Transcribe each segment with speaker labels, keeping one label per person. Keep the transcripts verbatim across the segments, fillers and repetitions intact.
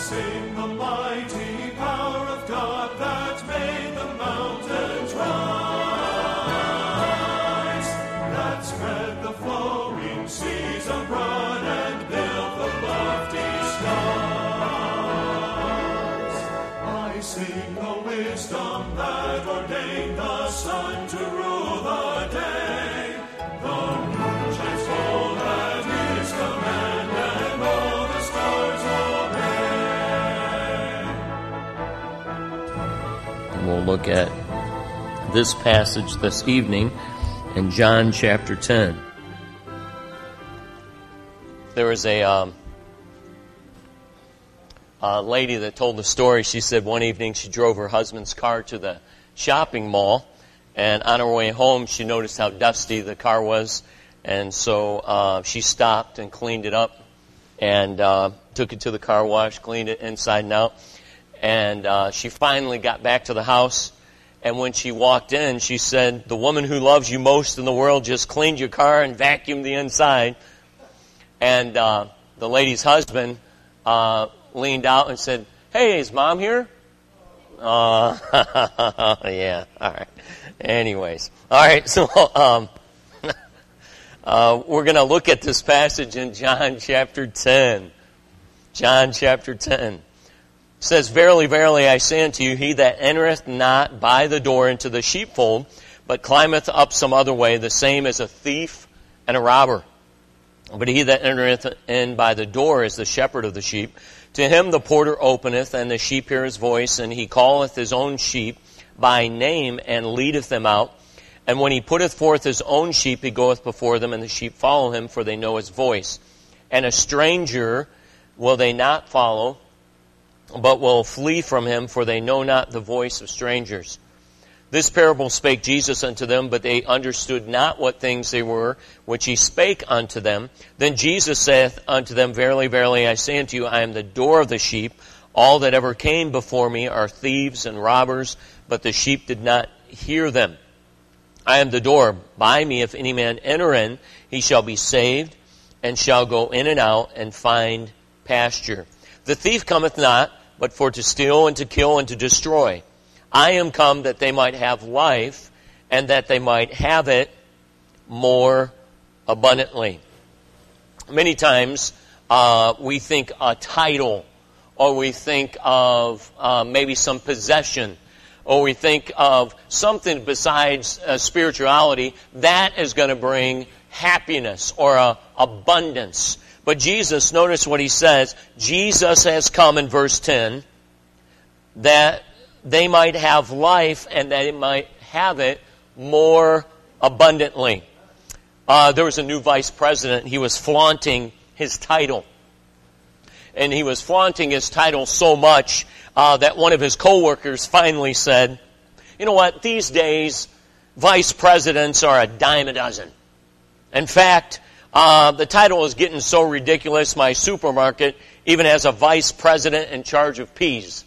Speaker 1: sing the mighty power of God that made the mountains rise, that spread the flowing seas abroad and built the lofty skies. I sing the wisdom that ordained the sun to rule the day. The moon shines full at his command, and all the stars obey.
Speaker 2: And we'll look at this passage this evening in John chapter ten. There was a, um, a lady that told the story. She said one evening she drove her husband's car to the shopping mall, and on her way home she noticed how dusty the car was, and so uh, she stopped and cleaned it up and uh, took it to the car wash, cleaned it inside and out, and uh, she finally got back to the house. And when she walked in, she said, "The woman who loves you most in the world just cleaned your car and vacuumed the inside." And uh, the lady's husband uh, leaned out and said, "Hey, is Mom here?" Uh, yeah, all right. Anyways, all right, so um, uh, we're going to look at this passage in John chapter ten. John chapter ten. It says, "Verily, verily, I say unto you, he that entereth not by the door into the sheepfold, but climbeth up some other way, the same is a thief and a robber. But he that entereth in by the door is the shepherd of the sheep. To him the porter openeth, and the sheep hear his voice, and he calleth his own sheep by name, and leadeth them out. And when he putteth forth his own sheep, he goeth before them, and the sheep follow him, for they know his voice. And a stranger will they not follow, but will flee from him, for they know not the voice of strangers. This parable spake Jesus unto them, but they understood not what things they were, which he spake unto them. Then Jesus saith unto them, Verily, verily, I say unto you, I am the door of the sheep. All that ever came before me are thieves and robbers, but the sheep did not hear them. I am the door. By me, if any man enter in, he shall be saved, and shall go in and out, and find pasture. The thief cometh not, but for to steal, and to kill, and to destroy. I am come that they might have life, and that they might have it more abundantly." Many times uh, we think a title, or we think of uh, maybe some possession, or we think of something besides uh, spirituality that is going to bring happiness or uh, abundance. But Jesus, notice what he says. Jesus has come in verse ten that they might have life and that they might have it more abundantly. Uh, there was a new vice president. He was flaunting his title. And he was flaunting his title so much uh, that one of his coworkers finally said, "You know what? These days, vice presidents are a dime a dozen. In fact, uh, the title is getting so ridiculous, my supermarket even has a vice president in charge of peas."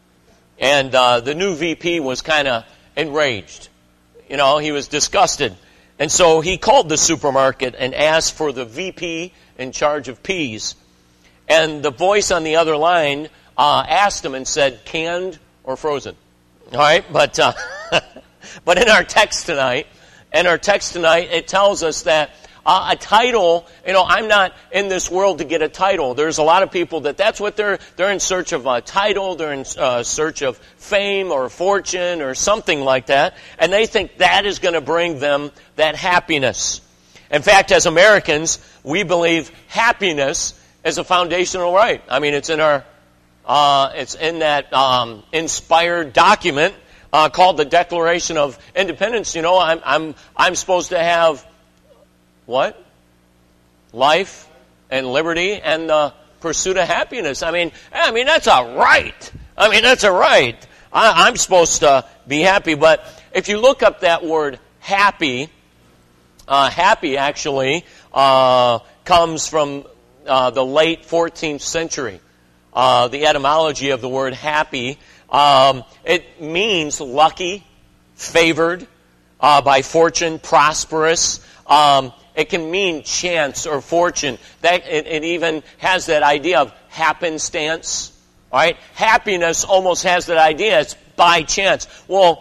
Speaker 2: And uh, the new V P was kind of enraged. You know, he was disgusted. And so he called the supermarket and asked for the V P in charge of peas. And the voice on the other line uh, asked him and said, "Canned or frozen?" All right, but uh, but in our text tonight, in our text tonight, it tells us that Uh, a title, you know, I'm not in this world to get a title. There's a lot of people that that's what they're, they're in search of a title, they're in uh, search of fame or fortune or something like that, and they think that is going to bring them that happiness. In fact, as Americans, we believe happiness is a foundational right. I mean, it's in our, uh, it's in that um, inspired document uh, called the Declaration of Independence. You know, I'm, I'm, I'm supposed to have what? Life and liberty and the pursuit of happiness. I mean, I mean that's a right. I mean that's a right. I, I'm supposed to be happy. But if you look up that word happy, uh, happy actually uh, comes from uh, the late fourteenth century. Uh, the etymology of the word happy, um, it means lucky, favored uh, by fortune, prosperous. Um, It can mean chance or fortune. That it, it even has that idea of happenstance. All right? Happiness almost has that idea. It's by chance. Well,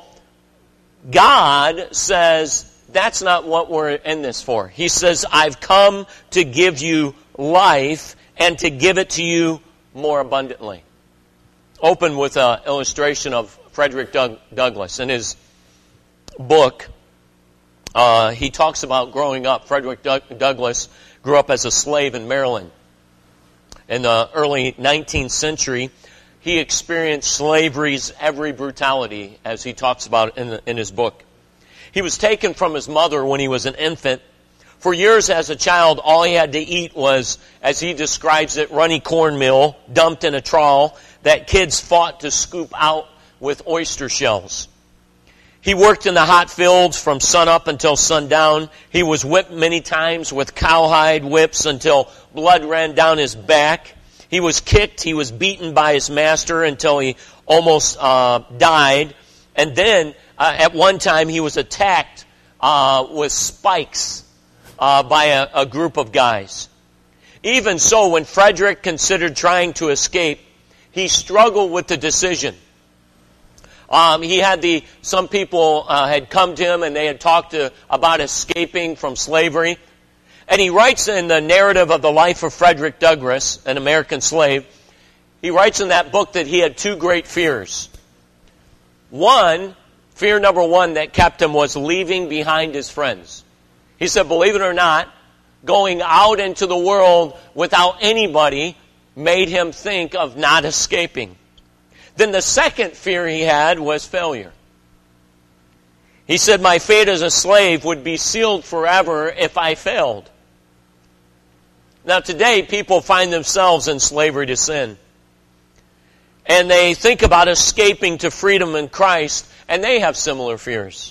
Speaker 2: God says that's not what we're in this for. He says, I've come to give you life and to give it to you more abundantly. Open with an illustration of Frederick Doug- Douglass. In his book, uh, he talks about growing up. Frederick Doug- Douglass grew up as a slave in Maryland. In the early nineteenth century, he experienced slavery's every brutality, as he talks about in, the, in his book. He was taken from his mother when he was an infant. For years as a child, all he had to eat was, as he describes it, runny cornmeal dumped in a trawl that kids fought to scoop out with oyster shells. He worked in the hot fields from sunup until sundown. He was whipped many times with cowhide whips until blood ran down his back. He was kicked. He was beaten by his master until he almost uh, died. And then, uh, at one time, he was attacked uh, with spikes uh, by a, a group of guys. Even so, when Frederick considered trying to escape, he struggled with the decision. Um, he had the, some people uh, had come to him and they had talked to, about escaping from slavery. And he writes in the narrative of the life of Frederick Douglass, an American slave, he writes in that book that he had two great fears. One, fear number one that kept him was leaving behind his friends. He said, believe it or not, going out into the world without anybody made him think of not escaping. Then the second fear he had was failure. He said, my fate as a slave would be sealed forever if I failed. Now today, people find themselves in slavery to sin. And they think about escaping to freedom in Christ, and they have similar fears.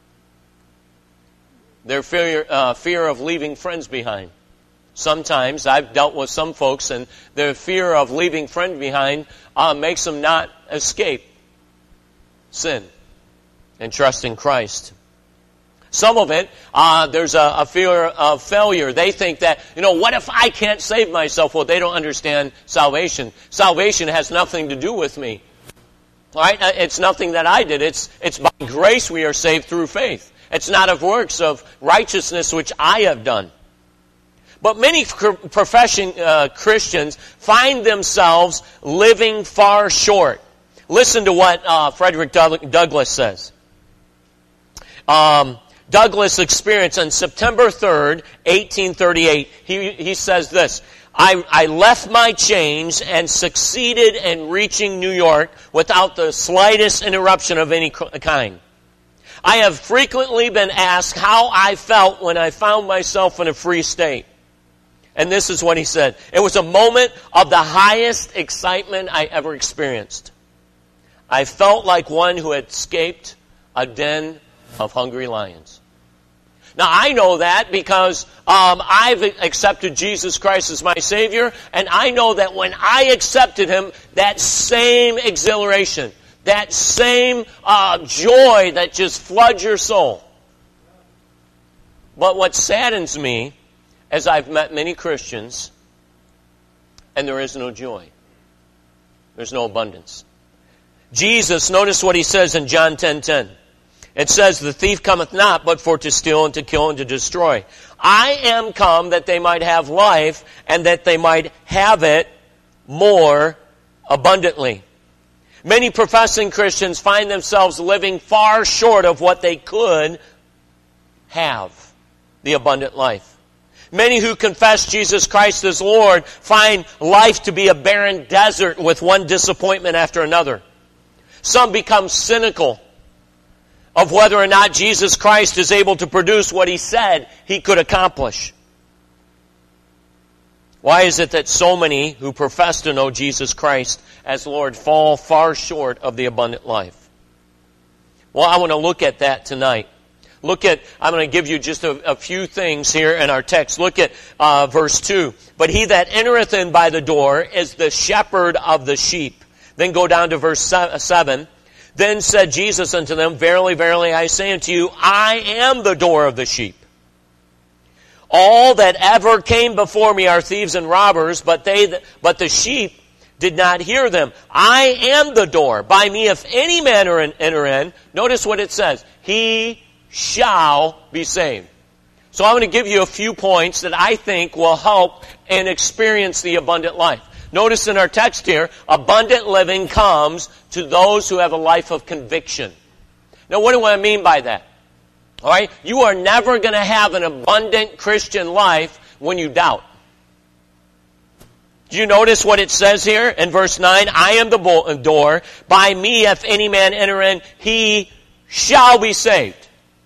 Speaker 2: Their fear, uh, fear of leaving friends behind. Sometimes I've dealt with some folks, and their fear of leaving friends behind uh, makes them not escape sin and trust in Christ. Some of it, uh, there's a, a fear of failure. They think that, you know, what if I can't save myself? Well, they don't understand salvation. Salvation has nothing to do with me. All right? It's nothing that I did. It's, it's by grace we are saved through faith. It's not of works of righteousness which I have done. But many professing uh, Christians find themselves living far short. Listen to what uh, Frederick Douglass says. Um, Douglass experienced on September third, eighteen thirty-eight, he, he says this, I, I left my chains and succeeded in reaching New York without the slightest interruption of any kind. I have frequently been asked how I felt when I found myself in a free state. And this is what he said. It was a moment of the highest excitement I ever experienced. I felt like one who had escaped a den of hungry lions. Now, I know that because um, I've accepted Jesus Christ as my Savior, and I know that when I accepted Him, that same exhilaration, that same uh, joy that just floods your soul. But what saddens me, as I've met many Christians, and there is no joy. There's no abundance. Jesus, notice what He says in John ten ten. It says, the thief cometh not, but for to steal and to kill and to destroy. I am come that they might have life, and that they might have it more abundantly. Many professing Christians find themselves living far short of what they could have, the abundant life. Many who confess Jesus Christ as Lord find life to be a barren desert with one disappointment after another. Some become cynical of whether or not Jesus Christ is able to produce what He said He could accomplish. Why is it that so many who profess to know Jesus Christ as Lord fall far short of the abundant life? Well, I want to look at that tonight. Look at, I'm going to give you just a, a few things here in our text. Look at uh, verse two. But he that entereth in by the door is the shepherd of the sheep. Then go down to verse seven. Then said Jesus unto them, Verily, verily, I say unto you, I am the door of the sheep. All that ever came before me are thieves and robbers, but they, but the sheep did not hear them. I am the door. By me, if any man enter in, notice what it says, he shall be saved. So I'm going to give you a few points that I think will help and experience the abundant life. Notice in our text here, abundant living comes to those who have a life of conviction. Now, what do I mean by that? All right, you are never going to have an abundant Christian life when you doubt. Do you notice what it says here in verse nine? I am the door. By me, if any man enter in, he shall be saved.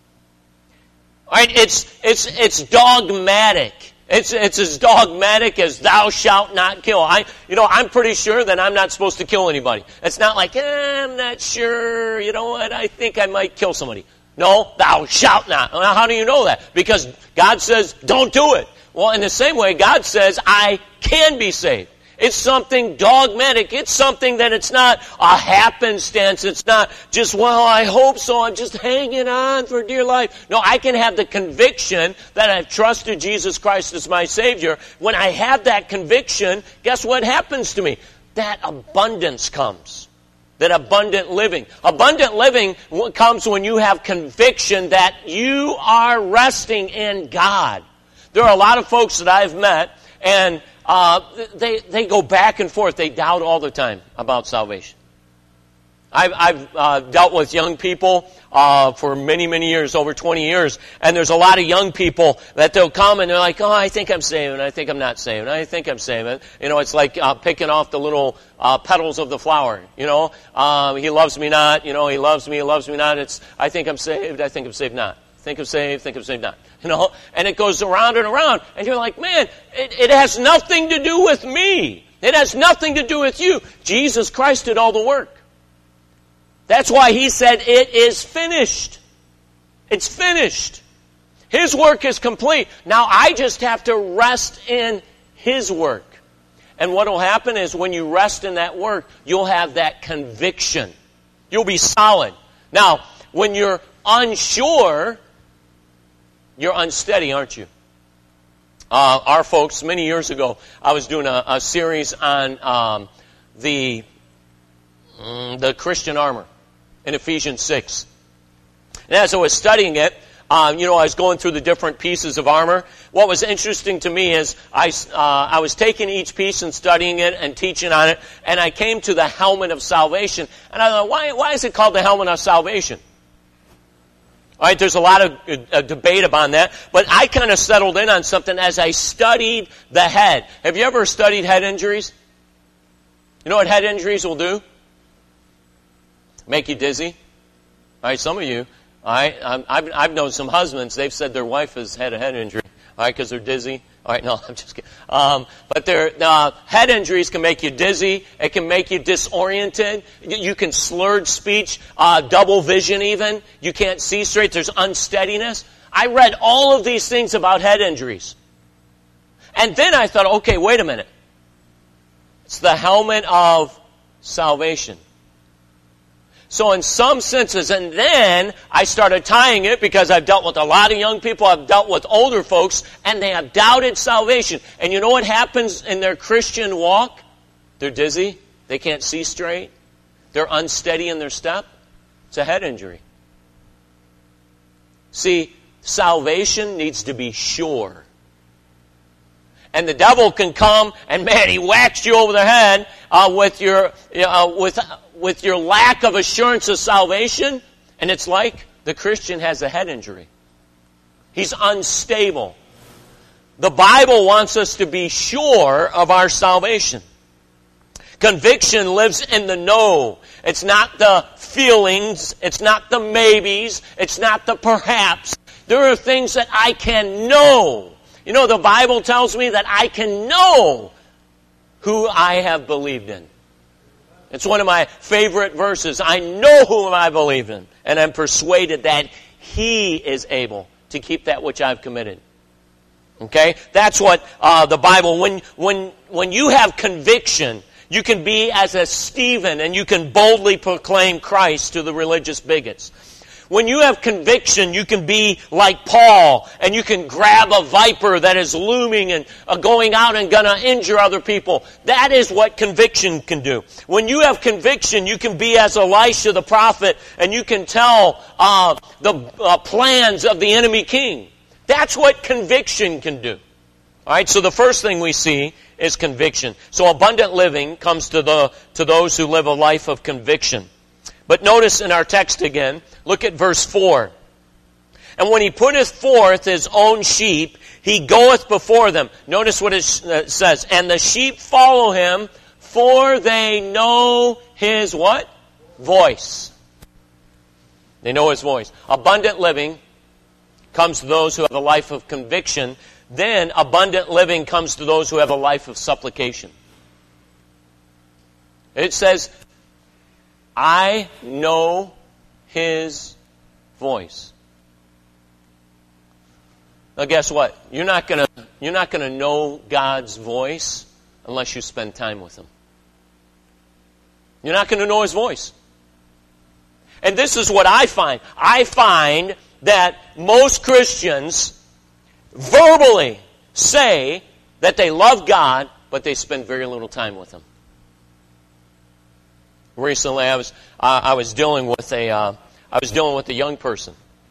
Speaker 2: All right, it's it's it's dogmatic. It's it's as dogmatic as thou shalt not kill. I you know I'm pretty sure that I'm not supposed to kill anybody. It's not like eh, I'm not sure. You know what? I think I might kill somebody. No, thou shalt not. Well, how do you know that? Because God says don't do it. Well, in the same way, God says I can be saved. It's something dogmatic. It's something that it's not a happenstance. It's not just, well, I hope so. I'm just hanging on for dear life. No, I can have the conviction that I've trusted Jesus Christ as my Savior. When I have that conviction, guess what happens to me? That abundance comes. That abundant living. Abundant living comes when you have conviction that you are resting in God. There are a lot of folks that I've met, and Uh, they they go back and forth. They doubt all the time about salvation. I've, I've uh, dealt with young people uh, for many, many years, over twenty years, and there's a lot of young people that they'll come and they're like, oh, I think I'm saved, and I think I'm not saved, and I think I'm saved. You know, it's like uh, picking off the little uh, petals of the flower, you know. Uh, he loves me not, you know, he loves me, he loves me not. It's, I think I'm saved, I think I'm saved not. Think I'm saved, think I'm saved not. You know, and it goes around and around, and you're like, man, it, it has nothing to do with me. It has nothing to do with you. Jesus Christ did all the work. That's why he said, it is finished. It's finished. His work is complete. Now I just have to rest in his work. And what will happen is when you rest in that work, you'll have that conviction. You'll be solid. Now, when you're unsure, you're unsteady, aren't you? Uh, our folks, many years ago, I was doing a, a series on um, the um, the Christian armor in Ephesians six. And as I was studying it, um, you know, I was going through the different pieces of armor. What was interesting to me is I, uh, I was taking each piece and studying it and teaching on it, and I came to the helmet of salvation. And I thought, why, why is it called the helmet of salvation? All right, there's a lot of uh, debate about that, but I kind of settled in on something as I studied the head. Have you ever studied head injuries? You know what head injuries will do? Make you dizzy. All right, some of you. All right, I've, I've known some husbands, they've said their wife has had a head injury. All right, because they're dizzy. All right, no, I'm just kidding. Um, but their uh, head injuries can make you dizzy. It can make you disoriented. You, you can slurred speech, uh, double vision even. You can't see straight. There's unsteadiness. I read all of these things about head injuries. And then I thought, okay, wait a minute. It's the helmet of salvation. So in some senses, and then I started tying it because I've dealt with a lot of young people, I've dealt with older folks, and they have doubted salvation. And you know what happens in their Christian walk? They're dizzy. They can't see straight. They're unsteady in their step. It's a head injury. See, salvation needs to be sure. And the devil can come and, man, he whacks you over the head uh, with your uh, with with your lack of assurance of salvation, and it's like the Christian has a head injury. He's unstable. The Bible wants us to be sure of our salvation. Conviction lives in the know. It's not the feelings. It's not the maybes. It's not the perhaps. There are things that I can know. You know, the Bible tells me that I can know who I have believed in. It's one of my favorite verses. I know whom I believe in, and I'm persuaded that He is able to keep that which I've committed. Okay? That's what uh, the Bible, when, when, when you have conviction, you can be as a Stephen and you can boldly proclaim Christ to the religious bigots. When you have conviction, you can be like Paul, and you can grab a viper that is looming and uh, going out and going to injure other people. That is what conviction can do. When you have conviction, you can be as Elisha the prophet, and you can tell uh, the uh, plans of the enemy king. That's what conviction can do. All right, so the first thing we see is conviction. So abundant living comes to the to those who live a life of conviction. But notice in our text again, look at verse four. And when he putteth forth his own sheep, he goeth before them. Notice what it says. And the sheep follow him, for they know his what? Voice. They know his voice. Abundant living comes to those who have a life of conviction. Then abundant living comes to those who have a life of supplication. It says, I know his voice. Now guess what? You're not gonna you're not gonna know God's voice unless you spend time with him. You're not gonna know his voice. And this is what I find. I find that most Christians verbally say that they love God, but they spend very little time with him. Recently, I was uh, I was dealing with a uh, I was dealing with a young person,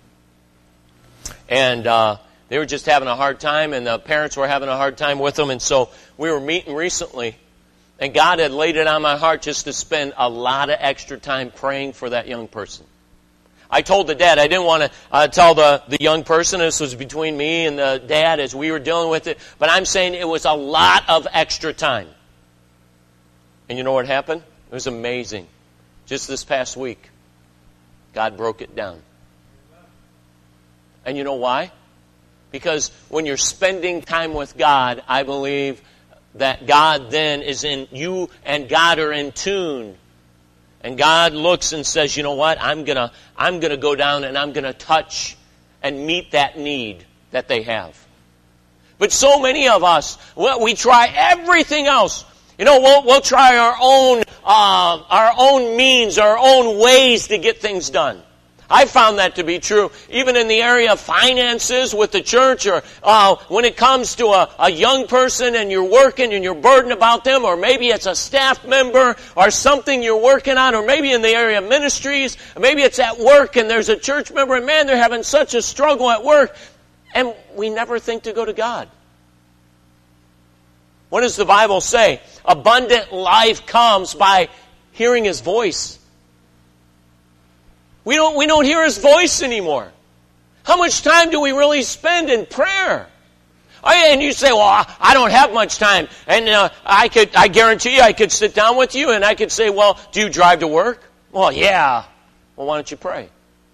Speaker 2: and uh, they were just having a hard time, and the parents were having a hard time with them, and so we were meeting recently, and God had laid it on my heart just to spend a lot of extra time praying for that young person. I told the dad, I didn't want to uh, tell the, the young person, this was between me and the dad as we were dealing with it, but I'm saying it was a lot of extra time. And you know what happened? It was amazing. Just this past week, God broke it down. And you know why? Because when you're spending time with God, I believe that God then is in, you and God are in tune. And God looks and says, you know what? I'm gonna, I'm gonna go down and I'm gonna touch and meet that need that they have. But so many of us, well, we try everything else. You know, we'll, we'll try our own, uh, our own means, our own ways to get things done. I found that to be true, even in the area of finances with the church, or uh, when it comes to a, a young person and you're working and you're burdened about them, or maybe it's a staff member or something you're working on, or maybe in the area of ministries, maybe it's at work and there's a church member and man, they're having such a struggle at work, and we never think to go to God. What does the Bible say? Abundant life comes by hearing his voice. We don't, we don't hear his voice anymore. How much time do we really spend in prayer? And you say, well, I don't have much time. And uh, I could, I guarantee you I could sit down with you and I could say, well, do you drive to work? Well, yeah. Well, why don't you pray?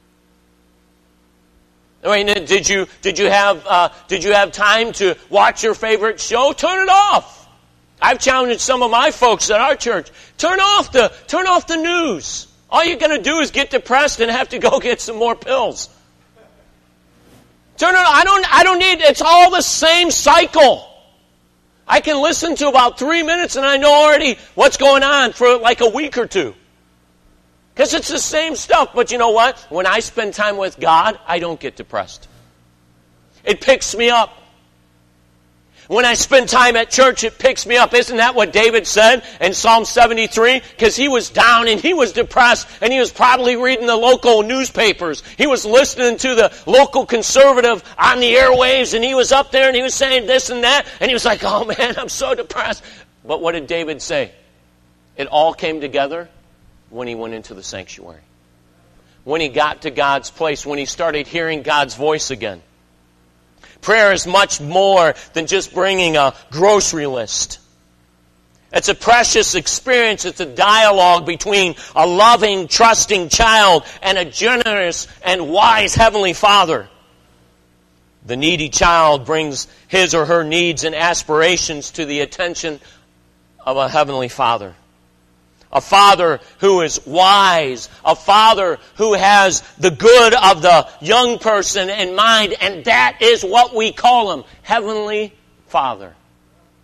Speaker 2: I mean, did you did you have uh, did you have time to watch your favorite show? Turn it off. I've challenged some of my folks at our church. Turn off the turn off the news. All you're going to do is get depressed and have to go get some more pills. Turn it. I don't. I don't need. It's all the same cycle. I can listen to about three minutes and I know already what's going on for like a week or two. Because it's the same stuff. But you know what? When I spend time with God, I don't get depressed. It picks me up. When I spend time at church, it picks me up. Isn't that what David said in Psalm seventy-three? Because he was down and he was depressed and he was probably reading the local newspapers. He was listening to the local conservative on the airwaves and he was up there and he was saying this and that. And he was like, oh man, I'm so depressed. But what did David say? It all came together when he went into the sanctuary. When he got to God's place, when he started hearing God's voice again. Prayer is much more than just bringing a grocery list. It's a precious experience. It's a dialogue between a loving, trusting child and a generous and wise Heavenly Father. The needy child brings his or her needs and aspirations to the attention of a Heavenly Father. A father who is wise. A father who has the good of the young person in mind. And that is what we call him. Heavenly Father.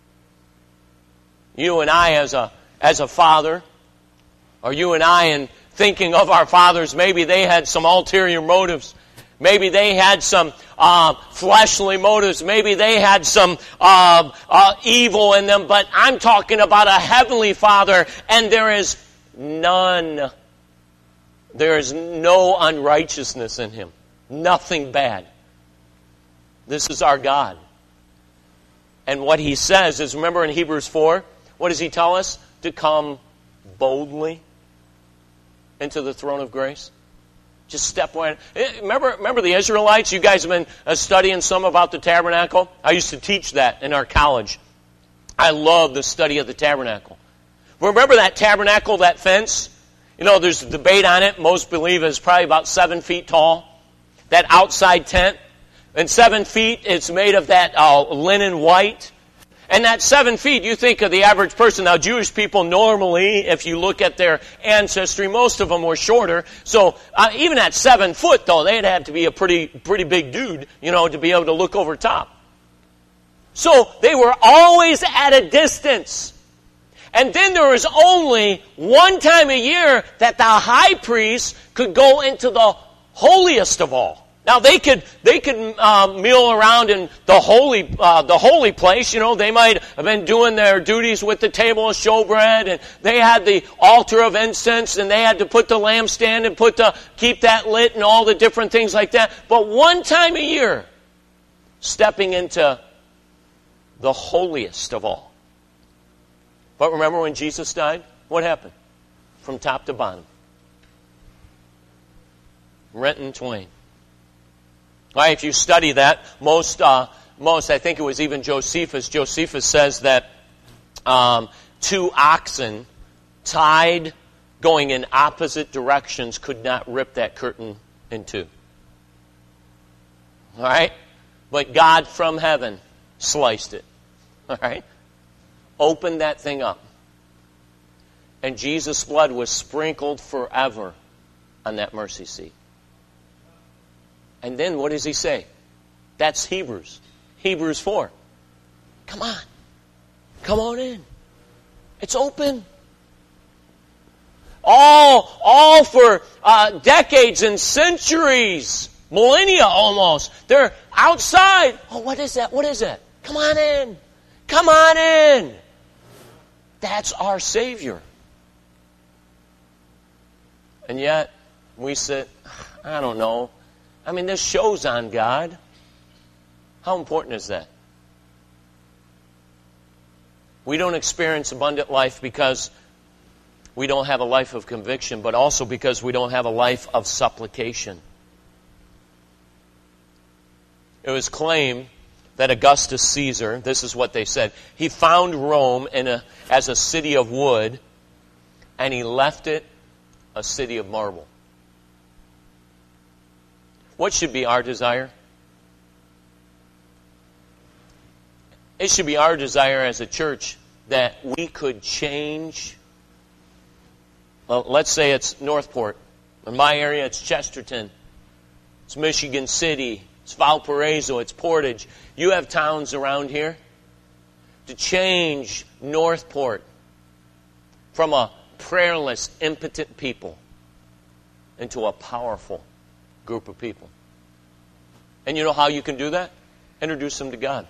Speaker 2: You and I as a, as a father, or you and I in thinking of our fathers. Maybe they had some ulterior motives. Maybe they had some uh, fleshly motives. Maybe they had some uh, uh, evil in them. But I'm talking about a heavenly Father, and there is none. There is no unrighteousness in Him. Nothing bad. This is our God. And what He says is, remember in Hebrews four, what does He tell us? To come boldly into the throne of grace. Just step right. Remember, remember the Israelites? You guys have been uh, studying some about the tabernacle? I used to teach that in our college. I love the study of the tabernacle. Remember that tabernacle, that fence? You know, there's a debate on it. Most believe it's probably about seven feet tall. That outside tent. And seven feet, it's made of that uh, linen white. And that seven feet, you think of the average person. Now, Jewish people normally, if you look at their ancestry, most of them were shorter. So uh, even at seven foot, though, they'd have to be a pretty pretty big dude, you know, to be able to look over top. So they were always at a distance. And then there was only one time a year that the high priest could go into the holiest of all. Now they could they could uh, meal around in the holy uh, the holy place. You know, they might have been doing their duties with the table of showbread, and they had the altar of incense, and they had to put the lampstand and put the keep that lit and all the different things like that. But one time a year, stepping into the holiest of all. But remember when Jesus died? What happened? From top to bottom. Rent in twain. Right, if you study that, most, uh, most, I think it was even Josephus, Josephus says that um, two oxen tied going in opposite directions could not rip that curtain in two. All right? But God from heaven sliced it. All right? Opened that thing up. And Jesus' blood was sprinkled forever on that mercy seat. And then what does he say? That's Hebrews. Hebrews four. Come on. Come on in. It's open. All, all for uh, decades and centuries, millennia almost. They're outside. Oh, what is that? What is that? Come on in. Come on in. That's our Savior. And yet, we sit, I don't know. I mean, there's shows on God. How important is that? We don't experience abundant life because we don't have a life of conviction, but also because we don't have a life of supplication. It was claimed that Augustus Caesar, this is what they said, he found Rome in a, as a city of wood, and he left it a city of marble. What should be our desire? It should be our desire as a church that we could change. Well, let's say it's Northport. In my area, it's Chesterton. It's Michigan City. It's Valparaiso. It's Portage. You have towns around here. To change Northport from a prayerless, impotent people into a powerful group of people. And you know how you can do that? Introduce them to God.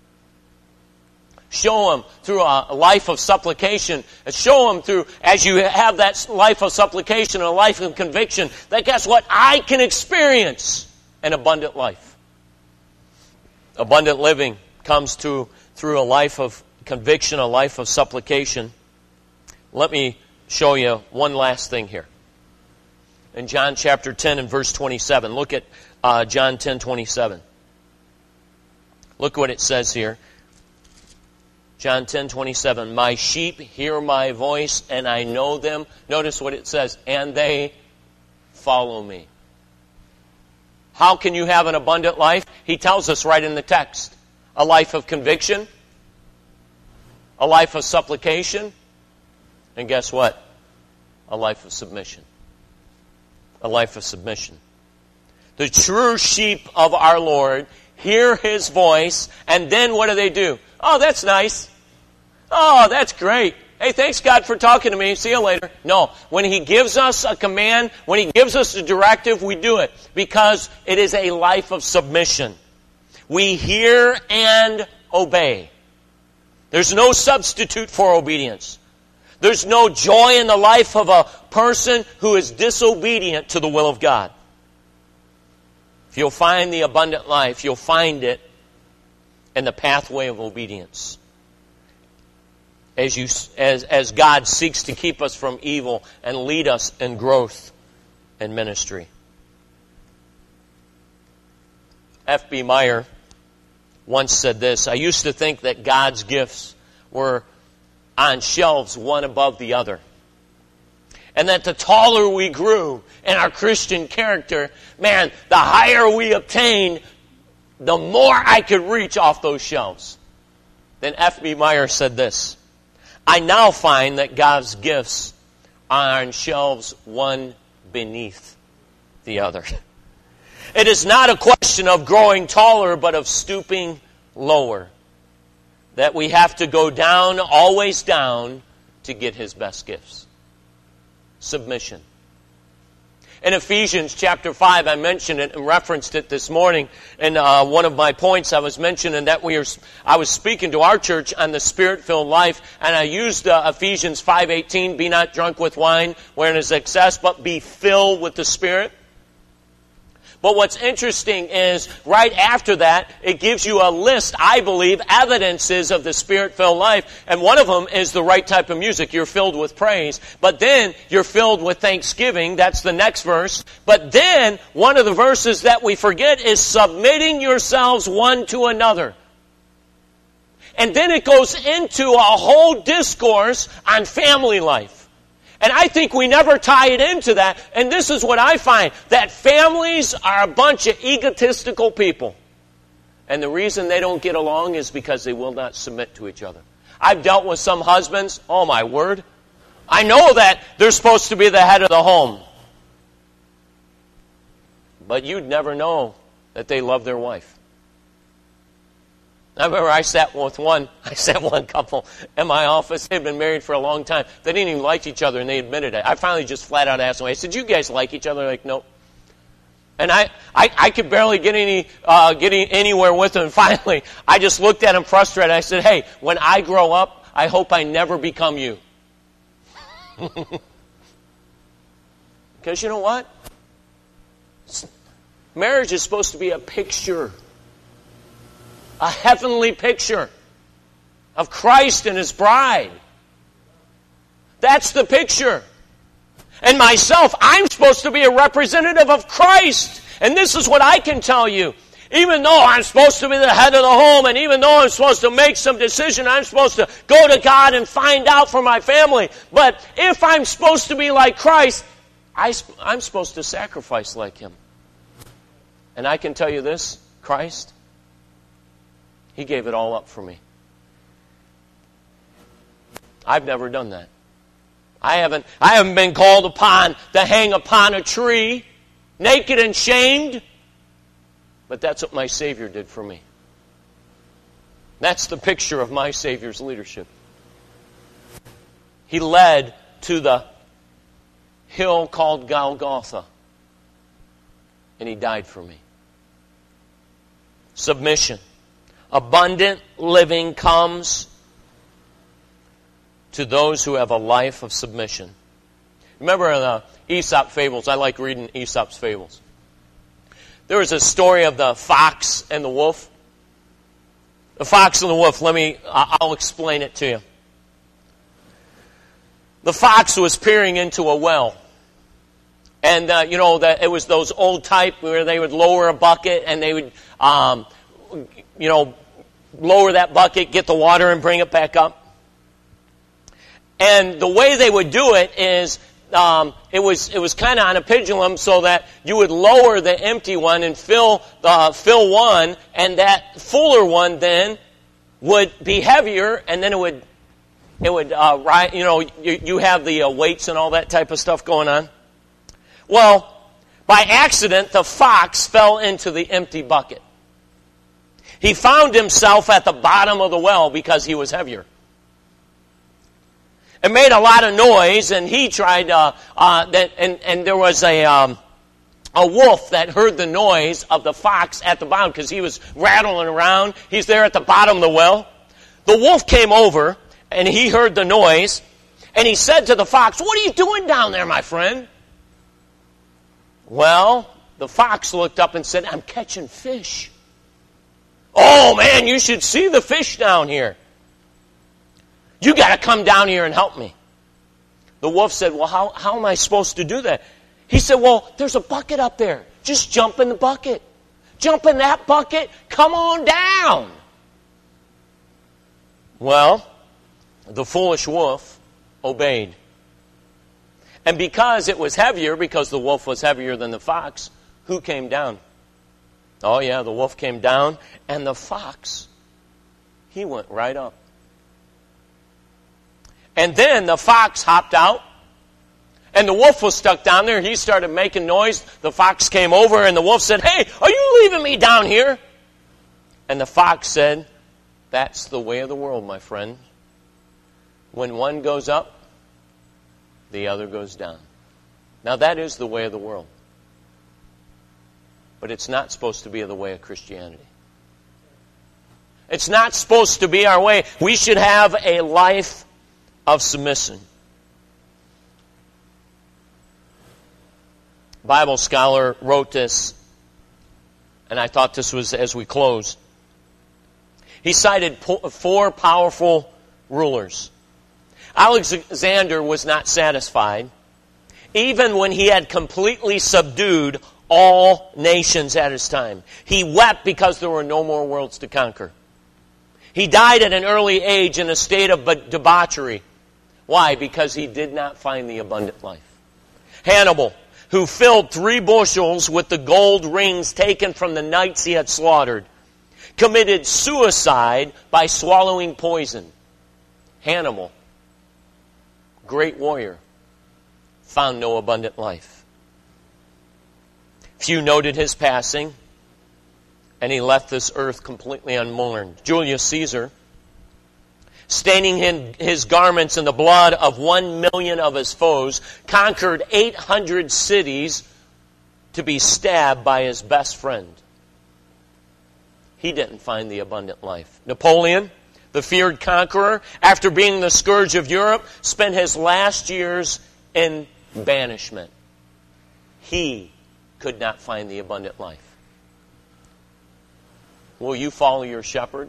Speaker 2: Show them through a life of supplication. Show them through, as you have that life of supplication and a life of conviction, that guess what? I can experience an abundant life. Abundant living comes to through a life of conviction, a life of supplication. Let me show you one last thing here. In John chapter ten and verse twenty-seven. Look at uh, John ten twenty-seven. Look what it says here. John ten twenty-seven. My sheep hear my voice, and I know them. Notice what it says. And they follow me. How can you have an abundant life? He tells us right in the text. A life of conviction. A life of supplication. And guess what? A life of submission. A life of submission. The true sheep of our Lord hear His voice, and then what do they do? Oh, that's nice. Oh, that's great. hey, thanks God for talking to me. See you later. No. When He gives us a command, when He gives us a directive, we do it because it is a life of submission. We hear and obey. There's no substitute for obedience. There's no joy in the life of a person who is disobedient to the will of God. If you'll find the abundant life, you'll find it in the pathway of obedience. As you, as, as God seeks to keep us from evil and lead us in growth and ministry. F B Meyer once said this, I used to think that God's gifts were on shelves one above the other. And that the taller we grew in our Christian character, man, the higher we obtained, the more I could reach off those shelves. Then F B Meyer said this, I now find that God's gifts are on shelves one beneath the other. It is not a question of growing taller, but of stooping lower. That we have to go down, always down, to get His best gifts. Submission. In Ephesians chapter five, I mentioned it and referenced it this morning. In uh, one of my points, I was mentioning that we are, I was speaking to our church on the Spirit-filled life, and I used uh, Ephesians five eighteen, be not drunk with wine, wherein is excess, but be filled with the Spirit. But what's interesting is, right after that, it gives you a list, I believe, evidences of the Spirit-filled life. And one of them is the right type of music. You're filled with praise. But then, you're filled with thanksgiving. That's the next verse. But then, one of the verses that we forget is submitting yourselves one to another. And then it goes into a whole discourse on family life. And I think we never tie it into that. And this is what I find, that families are a bunch of egotistical people. And the reason they don't get along is because they will not submit to each other. I've dealt with some husbands, oh my word, I know that they're supposed to be the head of the home. But you'd never know that they love their wife. I remember I sat with one, I sat one couple in my office. They'd been married for a long time. They didn't even like each other, and they admitted it. I finally just flat out asked them. I said, "You guys like each other?" They're like, "Nope." And I, I, I could barely get any, uh, get anywhere with them. And finally, I just looked at them frustrated. I said, "Hey, when I grow up, I hope I never become you." Because you know what? Marriage is supposed to be a picture. A heavenly picture of Christ and His bride. That's the picture. And myself, I'm supposed to be a representative of Christ. And this is what I can tell you. Even though I'm supposed to be the head of the home, and even though I'm supposed to make some decision, I'm supposed to go to God and find out for my family. But if I'm supposed to be like Christ, I, I'm supposed to sacrifice like Him. And I can tell you this, Christ, He gave it all up for me. I've never done that. I haven't, I haven't been called upon to hang upon a tree, naked and shamed. But that's what my Savior did for me. That's the picture of my Savior's leadership. He led to the hill called Golgotha. And He died for me. Submission. Abundant living comes to those who have a life of submission. Remember the Aesop fables? I like reading Aesop's fables. There was a story of the fox and the wolf. The fox and the wolf, let me, I'll explain it to you. The fox was peering into a well. And, uh, you know, that it was those old type where they would lower a bucket and they would, um, you know, lower that bucket, get the water, and bring it back up. And the way they would do it is, um, it was it was kind of on a pendulum, so that you would lower the empty one and fill the fill one, and that fuller one then would be heavier, and then it would it would uh, rise. You know, you, you have the uh, weights and all that type of stuff going on. Well, by accident, the fox fell into the empty bucket. He found himself at the bottom of the well because he was heavier. It made a lot of noise, and he tried, uh, uh, that, and, and there was a, um, a wolf that heard the noise of the fox at the bottom, because he was rattling around. He's there at the bottom of the well. The wolf came over, and he heard the noise, and he said to the fox, "What are you doing down there, my friend?" Well, the fox looked up and said, "I'm catching fish." "Oh, man, you should see the fish down here. You got to come down here and help me." The wolf said, "Well, how, how am I supposed to do that?" He said, "Well, there's a bucket up there. Just jump in the bucket. Jump in that bucket. Come on down." Well, the foolish wolf obeyed. And because it was heavier, because the wolf was heavier than the fox, who came down? Oh yeah, the wolf came down, and the fox, he went right up. And then the fox hopped out, and the wolf was stuck down there. He started making noise. The fox came over, and the wolf said, "Hey, are you leaving me down here?" And the fox said, "That's the way of the world, my friend. When one goes up, the other goes down." Now that is the way of the world. But it's not supposed to be the way of Christianity. It's not supposed to be our way. We should have a life of submission. Bible scholar wrote this, and I thought this was as we close. He cited four powerful rulers. Alexander was not satisfied, even when he had completely subdued all nations at his time. He wept because there were no more worlds to conquer. He died at an early age in a state of debauchery. Why? Because he did not find the abundant life. Hannibal, who filled three bushels with the gold rings taken from the knights he had slaughtered, committed suicide by swallowing poison. Hannibal, great warrior, found no abundant life. Few noted his passing, and he left this earth completely unmourned. Julius Caesar, staining his garments in the blood of one million of his foes, conquered eight hundred cities to be stabbed by his best friend. He didn't find the abundant life. Napoleon, the feared conqueror, after being the scourge of Europe, spent his last years in banishment. He could not find the abundant life. Will you follow your shepherd?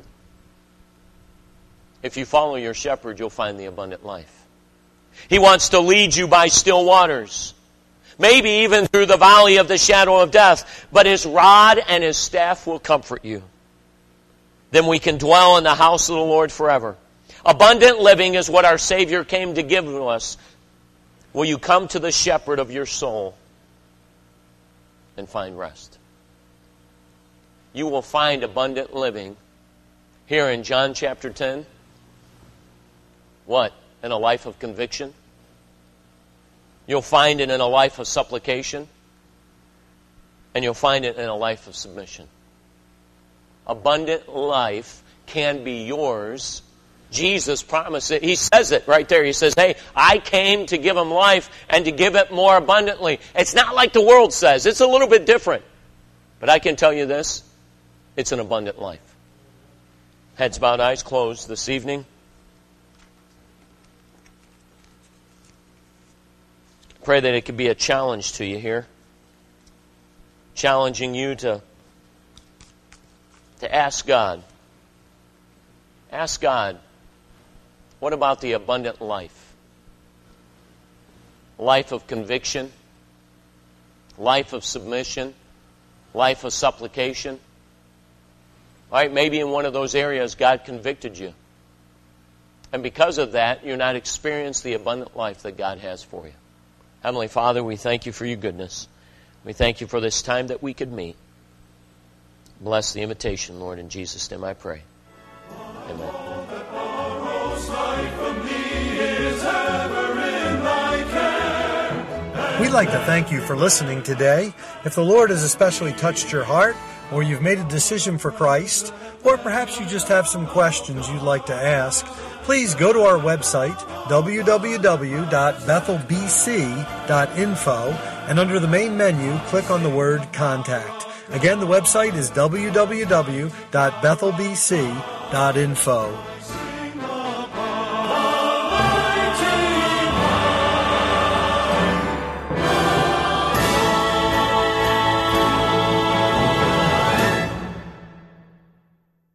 Speaker 2: If you follow your shepherd, you'll find the abundant life. He wants to lead you by still waters, maybe even through the valley of the shadow of death, but his rod and his staff will comfort you. Then we can dwell in the house of the Lord forever. Abundant living is what our Savior came to give to us. Will you come to the shepherd of your soul and find rest? You will find abundant living here in John chapter ten. What? In a life of conviction? You'll find it in a life of supplication. And you'll find it in a life of submission. Abundant life can be yours. Jesus promised it. He says it right there. He says, hey, I came to give them life and to give it more abundantly. It's not like the world says. It's a little bit different. But I can tell you this. It's an abundant life. Heads bowed, eyes closed this evening. Pray that it could be a challenge to you here. Challenging you to, to ask God. Ask God, what about the abundant life? Life of conviction, life of submission, life of supplication. All right, maybe in one of those areas God convicted you. And because of that, you're not experiencing the abundant life that God has for you. Heavenly Father, we thank you for your goodness. We thank you for this time that we could meet. Bless the invitation, Lord. In Jesus' name I pray. Amen.
Speaker 3: We'd like to thank you for listening today. If the Lord has especially touched your heart, or you've made a decision for Christ, or perhaps you just have some questions you'd like to ask, please go to our website, w w w dot bethel b c dot info, and under the main menu, click on the word Contact. Again, the website is w w w dot bethel b c dot info.